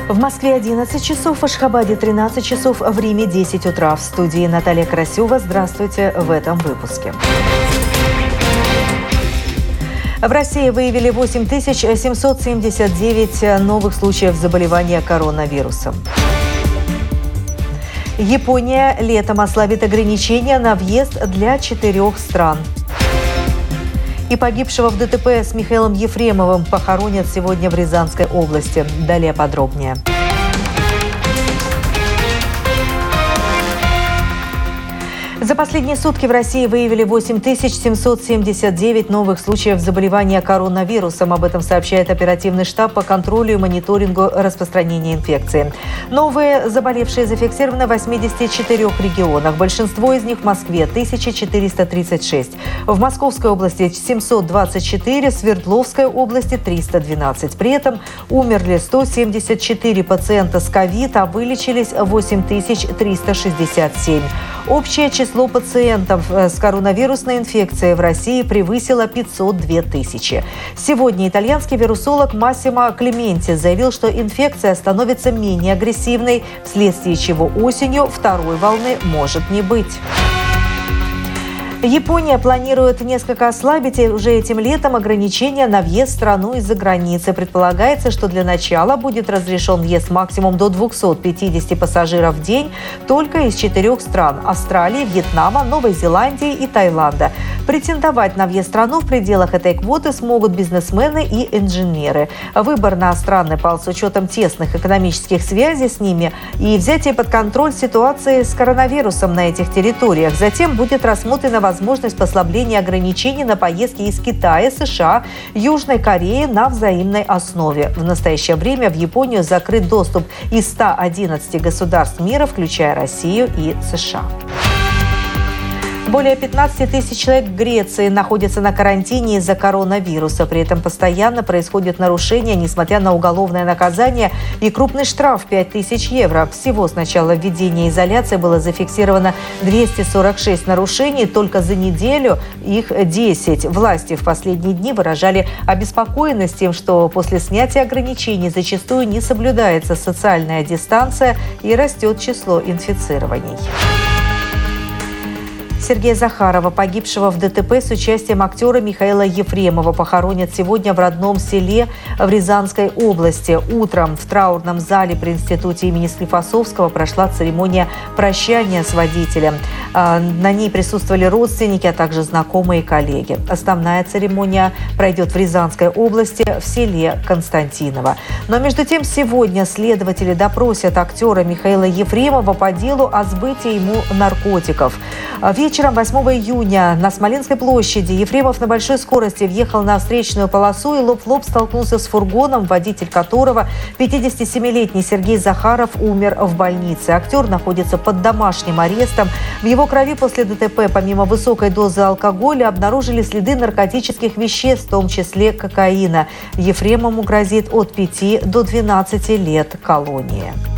В Москве 11 часов, в Ашхабаде 13 часов, в Риме 10 утра. В студии Наталья Красюва. Здравствуйте в этом выпуске. В России выявили 8779 новых случаев заболевания коронавирусом. Япония летом ослабит ограничения на въезд для 4 стран. И погибшего в ДТП с Михаилом Ефремовым похоронят сегодня в Рязанской области. Далее подробнее. За последние сутки в России выявили 8779 новых случаев заболевания коронавирусом. Об этом сообщает оперативный штаб по контролю и мониторингу распространения инфекции. Новые заболевшие зафиксированы в 84 регионах. Большинство из них в Москве – 1436. В Московской области – 724, в Свердловской области – 312. При этом умерли 174 пациента с ковид, а вылечились 8367. Общее число пациентов с коронавирусной инфекцией в России превысило 502 тысячи. Сегодня итальянский вирусолог Массимо Клементи заявил, что инфекция становится менее агрессивной, вследствие чего осенью второй волны может не быть. Япония планирует несколько ослабить уже этим летом ограничения на въезд в страну из-за границы. Предполагается, что для начала будет разрешен въезд максимум до 250 пассажиров в день только из 4 стран – Австралии, Вьетнама, Новой Зеландии и Таиланда. Претендовать на въезд в страну в пределах этой квоты смогут бизнесмены и инженеры. Выбор на страны пал с учетом тесных экономических связей с ними и взятие под контроль ситуации с коронавирусом на этих территориях. Затем будет рассмотрена возможность послабления ограничений на поездки из Китая, США, Южной Кореи на взаимной основе. В настоящее время в Японию закрыт доступ из 111 государств мира, включая Россию и США. Более 15 тысяч человек в Греции находятся на карантине из-за коронавируса. При этом постоянно происходят нарушения, несмотря на уголовное наказание и крупный штраф – 5000 евро. Всего с начала введения изоляции было зафиксировано 246 нарушений. Только за неделю их 10. Власти в последние дни выражали обеспокоенность тем, что после снятия ограничений зачастую не соблюдается социальная дистанция и растет число инфицирований. Сергея Захарова, погибшего в ДТП с участием актера Михаила Ефремова, похоронят сегодня в родном селе в Рязанской области. Утром в траурном зале при институте имени Склифосовского прошла церемония прощания с водителем. На ней присутствовали родственники, а также знакомые и коллеги. Основная церемония пройдет в Рязанской области в селе Константиново. Но между тем сегодня следователи допросят актера Михаила Ефремова по делу о сбытии ему наркотиков. Вечером 8 июня на Смоленской площади Ефремов на большой скорости въехал на встречную полосу и лоб в лоб столкнулся с фургоном, водитель которого, 57-летний Сергей Захаров, умер в больнице. Актер находится под домашним арестом. В его крови после ДТП, помимо высокой дозы алкоголя, обнаружили следы наркотических веществ, в том числе кокаина. Ефремову грозит от 5 до 12 лет колонии.